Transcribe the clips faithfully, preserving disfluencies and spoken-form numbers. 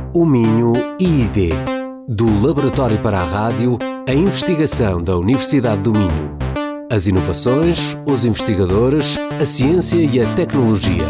O Minho I I D. Do Laboratório para a Rádio, a investigação da Universidade do Minho. As inovações, os investigadores, a ciência e a tecnologia.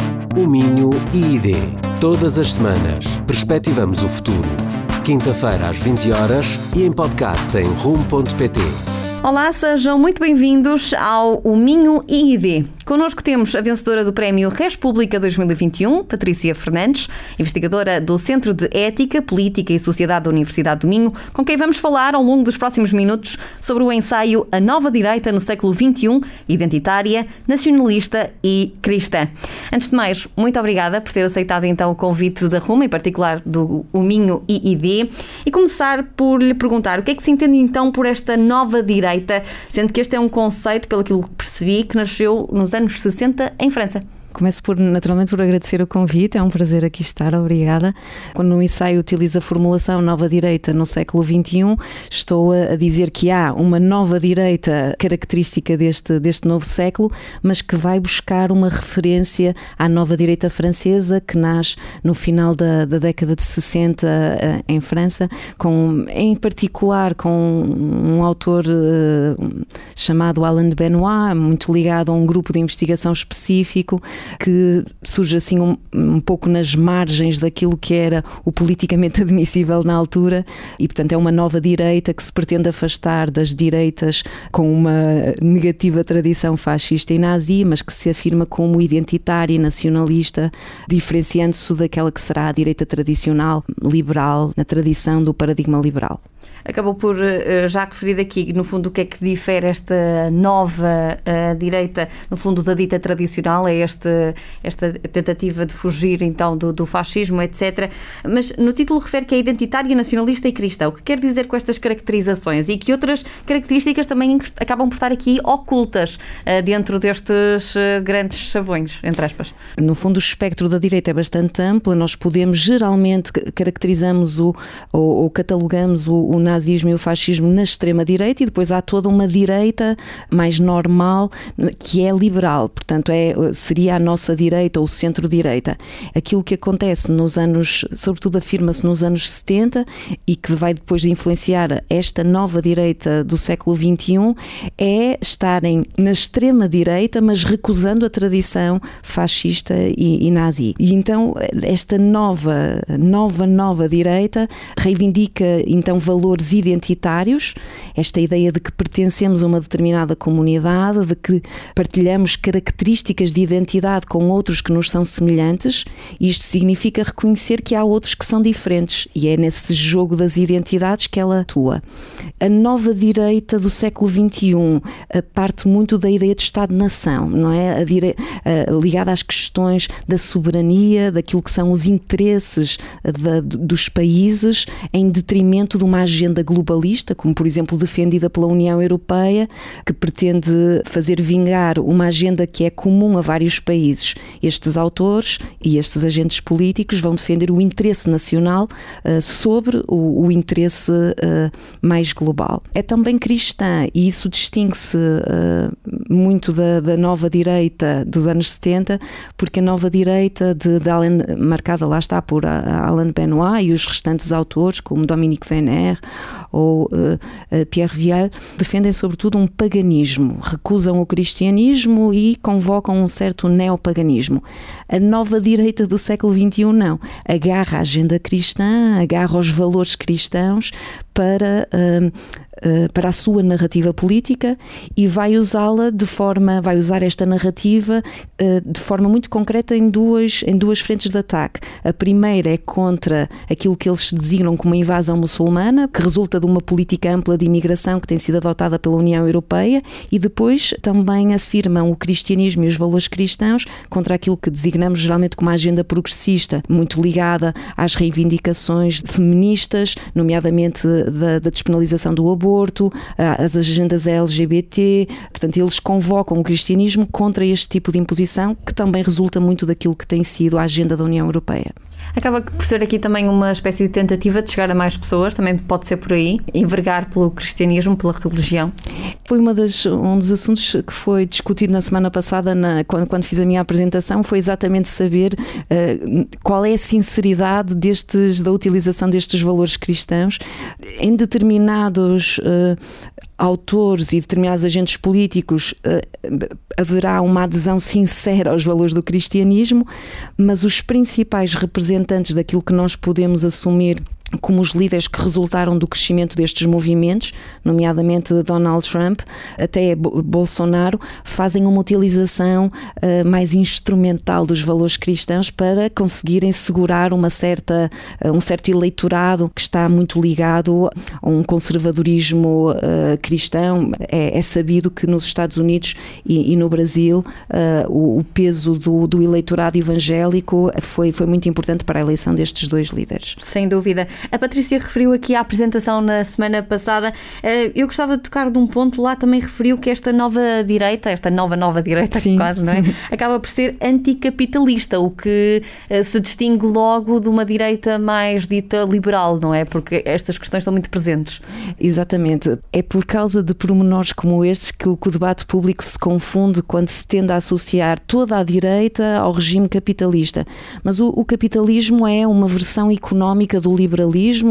O Minho I I D. Todas as semanas, perspectivamos o futuro. Quinta-feira às vinte horas e em podcast em rumo ponto pt. Olá, sejam muito bem-vindos ao O Minho I I D. Connosco temos a vencedora do Prémio Res Publica dois mil e vinte e um, Patrícia Fernandes, investigadora do Centro de Ética, Política e Sociedade da Universidade do Minho, com quem vamos falar ao longo dos próximos minutos sobre o ensaio A Nova Direita no século vinte e um, identitária, nacionalista e cristã. Antes de mais, muito obrigada por ter aceitado então o convite da Rumo, em particular do O Minho I I D, e começar por lhe perguntar o que é que se entende então por esta nova direita, sendo que este é um conceito, pelo que percebi, que nasceu nos anos sessenta em França. Começo por, naturalmente por agradecer o convite, é um prazer aqui estar, obrigada. Quando no ensaio utilizo a formulação Nova Direita no século vinte e um, estou a dizer que há uma nova direita característica deste, deste novo século, mas que vai buscar uma referência à nova direita francesa, que nasce no final da, da década de sessenta em França, com, em particular com um autor uh, chamado Alain de Benoist, muito ligado a um grupo de investigação específico, que surge assim um, um pouco nas margens daquilo que era o politicamente admissível na altura, e portanto é uma nova direita que se pretende afastar das direitas com uma negativa tradição fascista e nazi, mas que se afirma como identitária e nacionalista, diferenciando-se daquela que será a direita tradicional, liberal, na tradição do paradigma liberal. Acabou por uh, já referir aqui, no fundo, o que é que difere esta nova uh, direita, no fundo, da dita tradicional, é este, esta tentativa de fugir, então, do, do fascismo, etcétera. Mas no título refere que é identitária, nacionalista e cristã. O que quer dizer com estas caracterizações? E que outras características também acabam por estar aqui ocultas uh, dentro destes uh, grandes chavões, entre aspas? No fundo, o espectro da direita é bastante amplo. Nós podemos, geralmente, caracterizamos o, ou, ou catalogamos o, o nazismo e o fascismo na extrema-direita, e depois há toda uma direita mais normal que é liberal, portanto é, seria a nossa direita ou o centro-direita. Aquilo que acontece nos anos, sobretudo afirma-se nos anos setenta, e que vai depois influenciar esta nova direita do século vinte e um, é estarem na extrema-direita, mas recusando a tradição fascista e, e nazi. E então esta nova, nova, nova direita reivindica então valores identitários, esta ideia de que pertencemos a uma determinada comunidade, de que partilhamos características de identidade com outros que nos são semelhantes, e isto significa reconhecer que há outros que são diferentes, e é nesse jogo das identidades que ela atua. A nova direita do século vinte e um parte muito da ideia de Estado-nação, não é? A dire... ligada às questões da soberania, daquilo que são os interesses da, dos países, em detrimento de uma agenda globalista, como por exemplo defendida pela União Europeia, que pretende fazer vingar uma agenda que é comum a vários países. Estes autores e estes agentes políticos vão defender o interesse nacional uh, sobre o, o interesse uh, mais global. É também cristã, e isso distingue-se uh, muito da, da nova direita dos anos setenta, porque a nova direita de, de Alain, marcada lá está por Alain Benoist e os restantes autores, como Dominique Venner ou uh, uh, Pierre Vial, defendem sobretudo um paganismo, recusam o cristianismo e convocam um certo neopaganismo. A nova direita do século vinte e um não, agarra a agenda cristã, agarra os valores cristãos para, uh, uh, para a sua narrativa política, e vai usá-la de forma, vai usar esta narrativa uh, de forma muito concreta em duas, em duas frentes de ataque. A primeira é contra aquilo que eles designam como uma invasão muçulmana, que resulta de uma política ampla de imigração que tem sido adotada pela União Europeia, e depois também afirmam o cristianismo e os valores cristãos contra aquilo que designamos geralmente como uma agenda progressista, muito ligada às reivindicações feministas, nomeadamente da, da despenalização do aborto, às agendas L G B T. Portanto, eles convocam o cristianismo contra este tipo de imposição, que também resulta muito daquilo que tem sido a agenda da União Europeia. Acaba por ser aqui também uma espécie de tentativa de chegar a mais pessoas, também pode ser por aí, envergar pelo cristianismo, pela religião. Foi uma das, um dos assuntos que foi discutido na semana passada, na, quando, quando fiz a minha apresentação, foi exatamente saber uh, qual é a sinceridade destes, da utilização destes valores cristãos em determinados uh, autores e determinados agentes políticos. Uh, haverá uma adesão sincera aos valores do cristianismo, mas os principais representantes daquilo que nós podemos assumir como os líderes que resultaram do crescimento destes movimentos, nomeadamente Donald Trump, até Bolsonaro, fazem uma utilização uh, mais instrumental dos valores cristãos para conseguirem segurar uma certa, uh, um certo eleitorado que está muito ligado a um conservadorismo uh, cristão. É, é sabido que nos Estados Unidos e, e no Brasil uh, o, o peso do, do eleitorado evangélico foi, foi muito importante para a eleição destes dois líderes. Sem dúvida. A Patrícia referiu aqui a apresentação na semana passada. Eu gostava de tocar de um ponto, lá também referiu que esta nova direita, esta nova nova direita, Sim. quase, não é? Acaba por ser anticapitalista, o que se distingue logo de uma direita mais dita liberal, não é? Porque estas questões estão muito presentes. Exatamente. É por causa de pormenores como estes que o, que o debate público se confunde quando se tende a associar toda a direita ao regime capitalista. Mas o, o capitalismo é uma versão económica do liberalismo.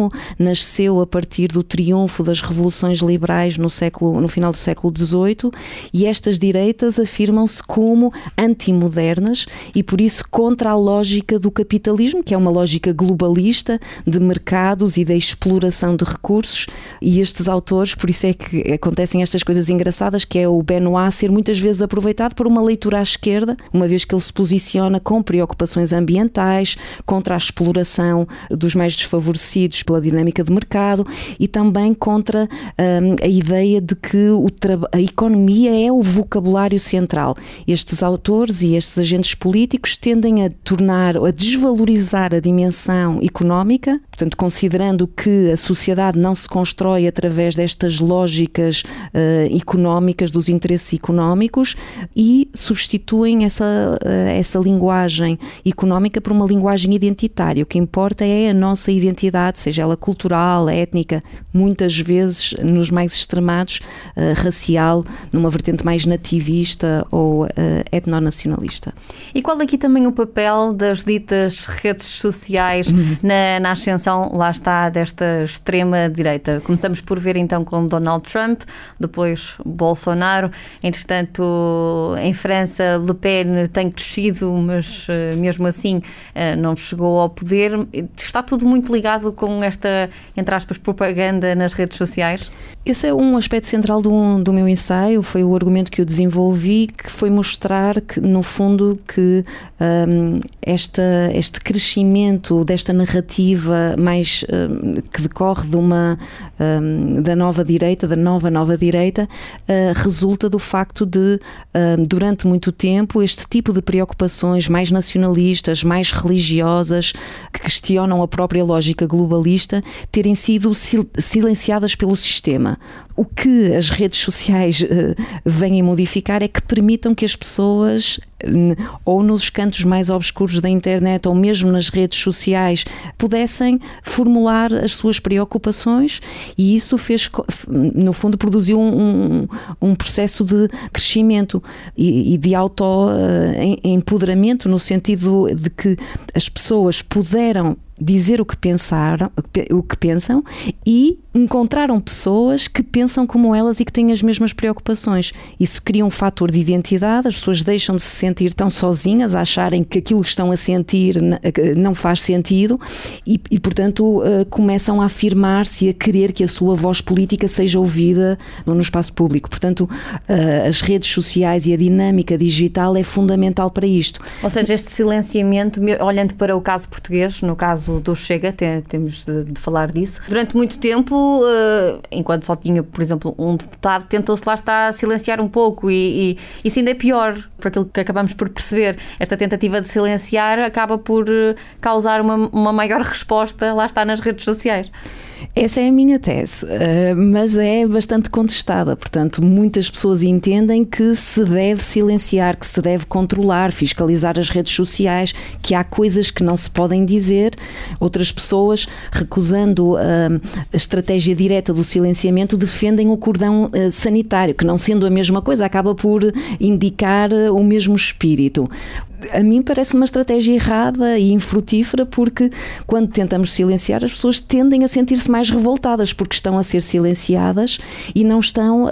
Nasceu a partir do triunfo das revoluções liberais no, século, no final do século dezoito, e estas direitas afirmam-se como antimodernas e por isso contra a lógica do capitalismo, que é uma lógica globalista de mercados e da exploração de recursos. E estes autores, por isso é que acontecem estas coisas engraçadas, que é o Benoit ser muitas vezes aproveitado por uma leitura à esquerda, uma vez que ele se posiciona com preocupações ambientais, contra a exploração dos mais desfavorecidos pela dinâmica de mercado e também contra um, a ideia de que o a economia é o vocabulário central. Estes autores e estes agentes políticos tendem a tornar, a desvalorizar a dimensão económica, portanto, considerando que a sociedade não se constrói através destas lógicas uh, económicas, dos interesses económicos, e substituem essa, uh, essa linguagem económica por uma linguagem identitária. O que importa é a nossa identidade, seja ela cultural, étnica, muitas vezes nos mais extremados, uh, racial, numa vertente mais nativista ou uh, etnonacionalista. E qual aqui também o papel das ditas redes sociais uhum. na, na ascensão, lá está, desta extrema-direita? Começamos por ver então com Donald Trump, depois Bolsonaro, entretanto em França Le Pen tem crescido, mas uh, mesmo assim uh, não chegou ao poder. Está tudo muito ligado com esta, entre aspas, propaganda nas redes sociais? Esse é um aspecto central do, do meu ensaio, foi o argumento que eu desenvolvi, que foi mostrar que, no fundo, que um, esta, este crescimento desta narrativa mais um, que decorre de uma, um, da nova direita, da nova nova direita, uh, resulta do facto de, um, durante muito tempo, este tipo de preocupações mais nacionalistas, mais religiosas, que questionam a própria lógica globalista, terem sido sil- silenciadas pelo sistema. O que as redes sociais uh, vêm modificar é que permitam que as pessoas, ou nos cantos mais obscuros da internet, ou mesmo nas redes sociais, pudessem formular as suas preocupações, e isso fez, no fundo, produziu um, um, um processo de crescimento e, e de auto-empoderamento, no sentido de que as pessoas puderam dizer o que pensaram, o que pensam, e encontraram pessoas que pensam como elas e que têm as mesmas preocupações. Isso cria um fator de identidade, as pessoas deixam de se sentir tão sozinhas, a acharem que aquilo que estão a sentir não faz sentido e, e portanto, começam a afirmar-se e a querer que a sua voz política seja ouvida no espaço público. Portanto, as redes sociais e a dinâmica digital é fundamental para isto. Ou seja, este silenciamento, olhando para o caso português, no caso caso do Chega, tem, temos de, de falar disso. Durante muito tempo, uh, enquanto só tinha, por exemplo, um deputado, tentou-se lá estar a silenciar um pouco e, e isso ainda é pior, por aquilo que acabamos por perceber. Esta tentativa de silenciar acaba por uh, causar uma, uma maior resposta, lá está, nas redes sociais. Essa é a minha tese, mas é bastante contestada. Portanto, muitas pessoas entendem que se deve silenciar, que se deve controlar, fiscalizar as redes sociais, que há coisas que não se podem dizer. Outras pessoas, recusando a estratégia direta do silenciamento, defendem o cordão sanitário, que não sendo a mesma coisa, acaba por indicar o mesmo espírito. A mim parece uma estratégia errada e infrutífera, porque quando tentamos silenciar, as pessoas tendem a sentir-se mais revoltadas porque estão a ser silenciadas e não estão a,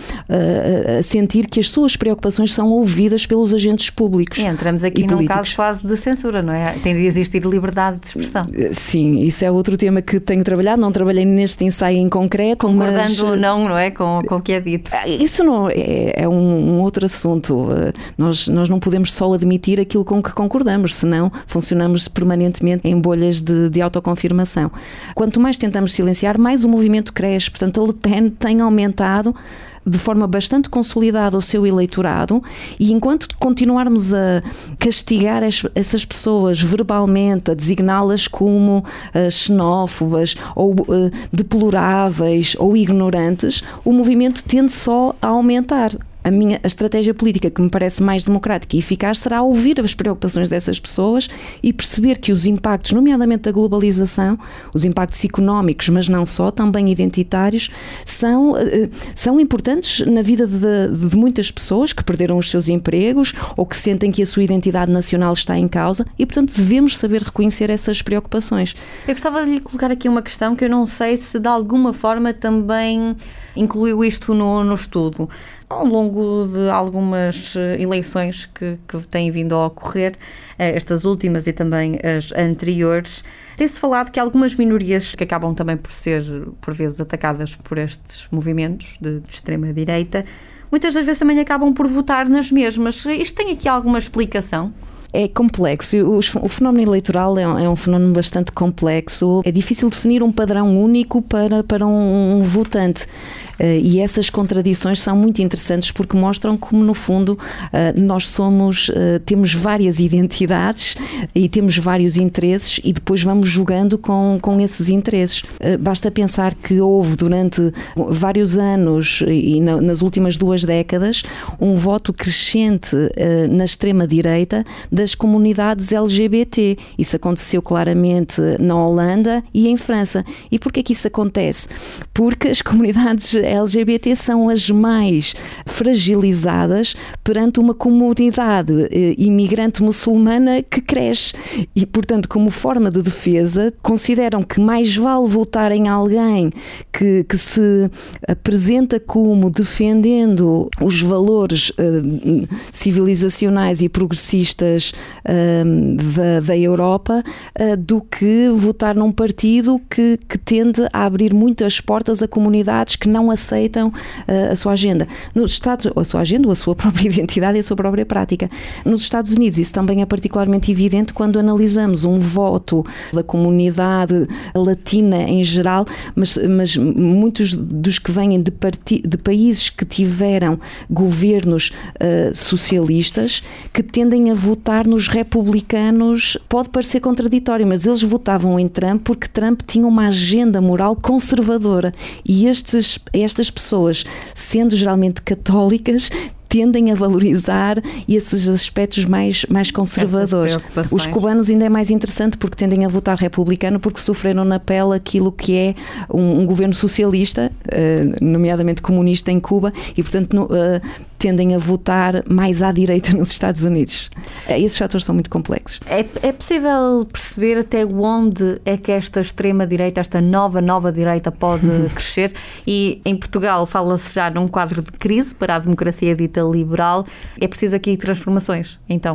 a, a sentir que as suas preocupações são ouvidas pelos agentes públicos. E entramos aqui e num políticos. caso quase de censura, não é? Tem de existir liberdade de expressão. Sim, isso é outro tema que tenho trabalhado, não trabalhei neste ensaio em concreto. Concordando mas, ou não, não é? Com, com o que é dito. Isso não é, é um, um outro assunto. Nós, nós não podemos só admitir aquilo com que concordamos, senão funcionamos permanentemente em bolhas de, de autoconfirmação. Quanto mais tentamos silenciar, mais o movimento cresce. Portanto, a Le Pen tem aumentado de forma bastante consolidada o seu eleitorado, e enquanto continuarmos a castigar essas pessoas verbalmente, a designá-las como uh, xenófobas ou uh, deploráveis ou ignorantes, o movimento tende só a aumentar. A minha a estratégia política que me parece mais democrática e eficaz será ouvir as preocupações dessas pessoas e perceber que os impactos, nomeadamente da globalização, os impactos económicos, mas não só, também identitários, são, são importantes na vida de, de muitas pessoas que perderam os seus empregos ou que sentem que a sua identidade nacional está em causa e, portanto, devemos saber reconhecer essas preocupações. Eu gostava de lhe colocar aqui uma questão que eu não sei se de alguma forma também incluiu isto no, no estudo. Ao longo de algumas eleições que, que têm vindo a ocorrer, estas últimas e também as anteriores, tem-se falado que algumas minorias que acabam também por ser, por vezes, atacadas por estes movimentos de, de extrema-direita, muitas das vezes também acabam por votar nas mesmas. Isto tem aqui alguma explicação? É complexo. O fenómeno eleitoral é um, é um fenómeno bastante complexo. É difícil definir um padrão único para, para um, um votante. Uh, e essas contradições são muito interessantes porque mostram como, no fundo, uh, nós somos, uh, temos várias identidades e temos vários interesses e depois vamos jogando com, com esses interesses. Uh, basta pensar que houve durante vários anos e na, nas últimas duas décadas um voto crescente uh, na extrema-direita das comunidades L G B T. Isso aconteceu claramente na Holanda e em França. E porquê que isso acontece? Porque as comunidades L G B T são as mais fragilizadas perante uma comunidade eh, imigrante muçulmana que cresce e, portanto, como forma de defesa, consideram que mais vale votar em alguém que, que se apresenta como defendendo os valores eh, civilizacionais e progressistas eh, da, da Europa eh, do que votar num partido que, que tende a abrir muitas portas a comunidades que não aceitam uh, a sua agenda. Nos Estados, a sua agenda, ou a sua própria identidade e a sua própria prática. Nos Estados Unidos isso também é particularmente evidente quando analisamos um voto da comunidade latina em geral, mas, mas muitos dos que vêm de, parti, de países que tiveram governos uh, socialistas que tendem a votar nos republicanos. Pode parecer contraditório, mas eles votavam em Trump porque Trump tinha uma agenda moral conservadora e estes estas pessoas, sendo geralmente católicas, tendem a valorizar esses aspectos mais, mais conservadores. Os cubanos ainda é mais interessante porque tendem a votar republicano porque sofreram na pele aquilo que é um, um governo socialista, uh, nomeadamente comunista em Cuba, e portanto no, uh, tendem a votar mais à direita nos Estados Unidos. Esses fatores são muito complexos. É, é possível perceber até onde é que esta extrema-direita, esta nova, nova direita pode crescer? E em Portugal fala-se já num quadro de crise para a democracia dita liberal. É preciso aqui transformações, então?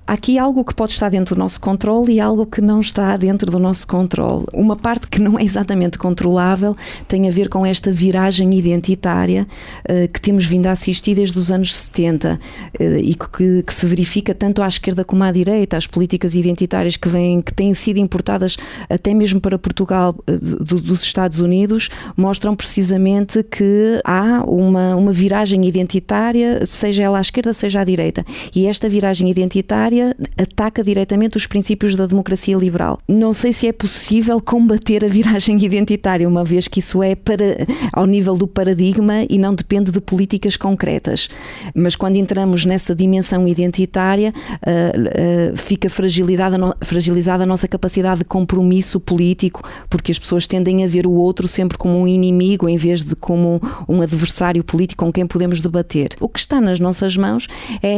Há aqui algo que pode estar dentro do nosso controle e algo que não está dentro do nosso controle. Uma parte que não é exatamente controlável tem a ver com esta viragem identitária uh, que temos vindo a assistir desde os anos setenta uh, e que, que se verifica tanto à esquerda como à direita. As políticas identitárias que, vêm, que têm sido importadas até mesmo para Portugal uh, do, dos Estados Unidos mostram precisamente que há uma, uma viragem identitária, seja ela à esquerda, seja à direita. E esta viragem identitária ataca diretamente os princípios da democracia liberal. Não sei se é possível combater a viragem identitária, uma vez que isso é para, ao nível do paradigma e não depende de políticas concretas. Mas quando entramos nessa dimensão identitária, uh, uh, fica fragilizada, fragilizada a nossa capacidade de compromisso político, porque as pessoas tendem a ver o outro sempre como um inimigo, em vez de como um adversário político com quem podemos debater. O que está nas nossas mãos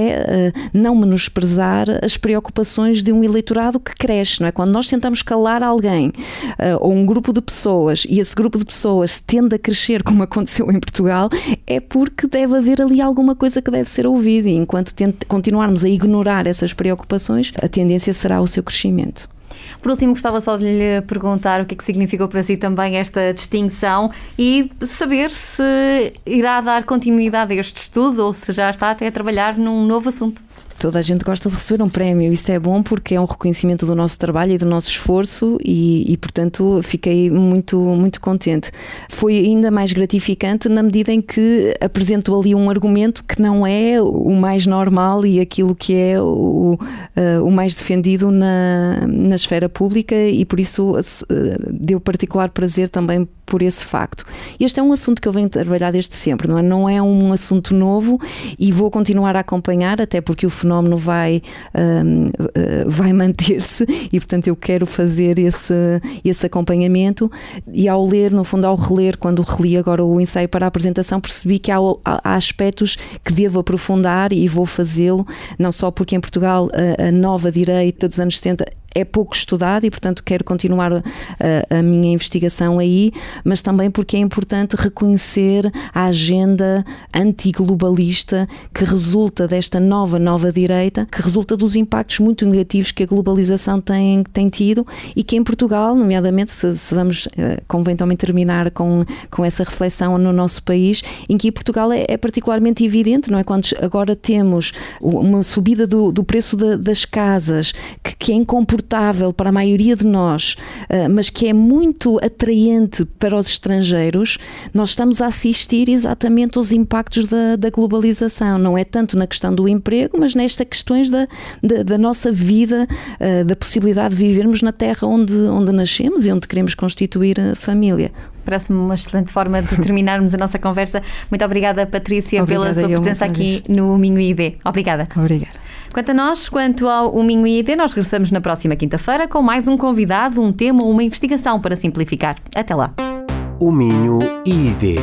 é uh, não menosprezar as preocupações de um eleitorado que cresce, não é? Quando nós tentamos calar alguém uh, ou um grupo de pessoas e esse grupo de pessoas tende a crescer, como aconteceu em Portugal, é porque deve haver ali alguma coisa que deve ser ouvida, e enquanto tent- continuarmos a ignorar essas preocupações, a tendência será o seu crescimento. Por último, gostava só de lhe perguntar o que é que significou para si também esta distinção e saber se irá dar continuidade a este estudo ou se já está até a trabalhar num novo assunto. Toda a gente gosta de receber um prémio, isso é bom porque é um reconhecimento do nosso trabalho e do nosso esforço e, e portanto, fiquei muito, muito contente. Foi ainda mais gratificante na medida em que apresento ali um argumento que não é o mais normal e aquilo que é o, uh, o mais defendido na, na esfera pública, e por isso uh, deu particular prazer também por esse facto. Este é um assunto que eu venho trabalhar desde sempre, não é? Não é um assunto novo e vou continuar a acompanhar, até porque o fenómeno vai, um, uh, vai manter-se e, portanto, eu quero fazer esse, esse acompanhamento. E ao ler, no fundo, ao reler, quando reli agora o ensaio para a apresentação, percebi que há, há aspectos que devo aprofundar e vou fazê-lo, não só porque em Portugal a, a nova direita dos anos setenta é pouco estudado e, portanto, quero continuar a, a minha investigação aí, mas também porque é importante reconhecer a agenda antiglobalista que resulta desta nova, nova direita, que resulta dos impactos muito negativos que a globalização tem, tem tido e que em Portugal, nomeadamente, se, se vamos, convém também terminar com, com essa reflexão no nosso país, em que Portugal é, é particularmente evidente, não é? Quando agora temos uma subida do, do preço de, das casas, que, que é incomportável para a maioria de nós, mas que é muito atraente para os estrangeiros, nós estamos a assistir exatamente aos impactos da, da globalização. Não é tanto na questão do emprego, mas nestas questões da, da, da nossa vida, da possibilidade de vivermos na terra onde, onde nascemos e onde queremos constituir a família. Parece-me uma excelente forma de terminarmos a nossa conversa. Muito obrigada, Patrícia, obrigada, pela sua presença aqui no Minho I D. Obrigada. Obrigada. Quanto a nós, quanto ao Minho I D, nós regressamos na próxima quinta-feira com mais um convidado, um tema ou uma investigação para simplificar. Até lá. O Minho I D,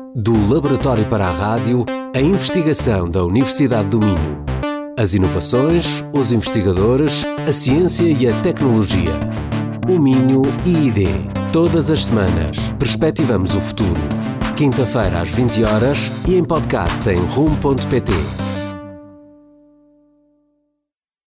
do Laboratório para a Rádio, a investigação da Universidade do Minho. As inovações, os investigadores, a ciência e a tecnologia. O Minho I D. Todas as semanas, perspectivamos o futuro. Quinta-feira às vinte horas e em podcast em rumo ponto pt.